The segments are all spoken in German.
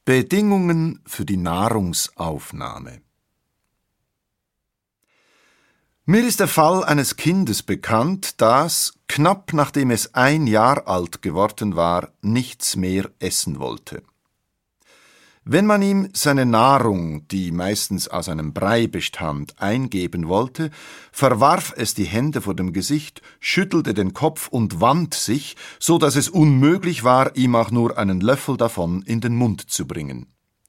Bedingungen für die Nahrungsaufnahme. Mir ist der Fall eines Kindes bekannt, das, knapp nachdem es 1 Jahr alt geworden war, nichts mehr essen wollte. Wenn man ihm seine Nahrung, die meistens aus einem Brei bestand, eingeben wollte, verwarf es die Hände vor dem Gesicht, schüttelte den Kopf und wand sich, so dass es unmöglich war, ihm auch nur einen Löffel davon in den Mund zu bringen.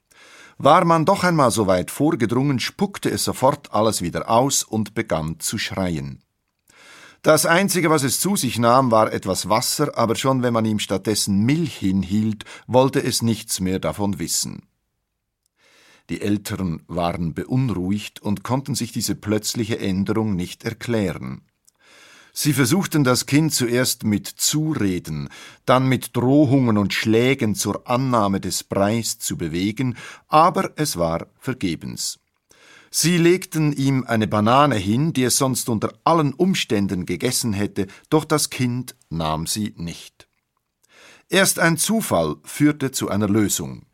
War man doch einmal so weit vorgedrungen, spuckte es sofort alles wieder aus und begann zu schreien. Das Einzige, was es zu sich nahm, war etwas Wasser, aber schon wenn man ihm stattdessen Milch hinhielt, wollte es nichts mehr davon wissen. Die Eltern waren beunruhigt und konnten sich diese plötzliche Änderung nicht erklären. Sie versuchten das Kind zuerst mit Zureden, dann mit Drohungen und Schlägen zur Annahme des Breis zu bewegen, aber es war vergebens. Sie legten ihm eine Banane hin, die es sonst unter allen Umständen gegessen hätte, doch das Kind nahm sie nicht. Erst ein Zufall führte zu einer Lösung.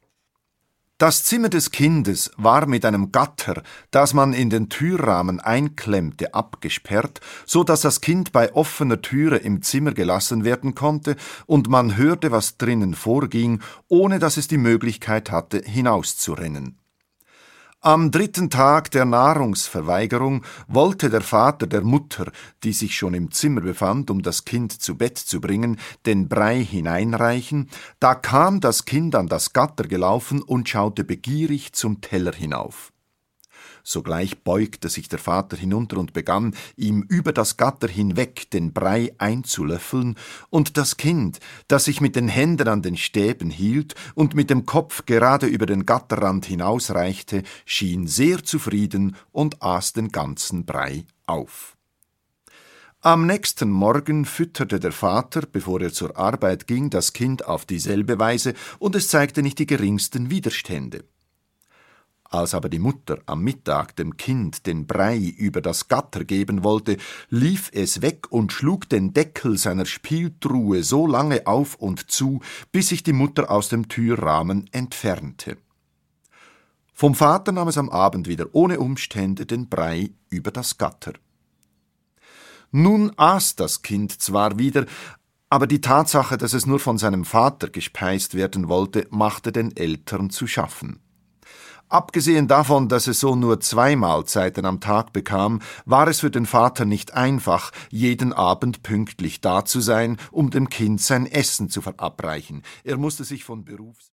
Das Zimmer des Kindes war mit einem Gatter, das man in den Türrahmen einklemmte, abgesperrt, so dass das Kind bei offener Türe im Zimmer gelassen werden konnte und man hörte, was drinnen vorging, ohne dass es die Möglichkeit hatte, hinauszurennen. Am 3. Tag der Nahrungsverweigerung wollte der Vater der Mutter, die sich schon im Zimmer befand, um das Kind zu Bett zu bringen, den Brei hineinreichen, da kam das Kind an das Gatter gelaufen und schaute begierig zum Teller hinauf. Sogleich beugte sich der Vater hinunter und begann, ihm über das Gatter hinweg den Brei einzulöffeln, und das Kind, das sich mit den Händen an den Stäben hielt und mit dem Kopf gerade über den Gatterrand hinausreichte, schien sehr zufrieden und aß den ganzen Brei auf. Am nächsten Morgen fütterte der Vater, bevor er zur Arbeit ging, das Kind auf dieselbe Weise, und es zeigte nicht die geringsten Widerstände. Als aber die Mutter am Mittag dem Kind den Brei über das Gatter geben wollte, lief es weg und schlug den Deckel seiner Spieltruhe so lange auf und zu, bis sich die Mutter aus dem Türrahmen entfernte. Vom Vater nahm es am Abend wieder ohne Umstände den Brei über das Gatter. Nun aß das Kind zwar wieder, aber die Tatsache, dass es nur von seinem Vater gespeist werden wollte, machte den Eltern zu schaffen. Abgesehen davon, dass es so nur 2 Mahlzeiten am Tag bekam, war es für den Vater nicht einfach, jeden Abend pünktlich da zu sein, um dem Kind sein Essen zu verabreichen. Er musste sich von Berufs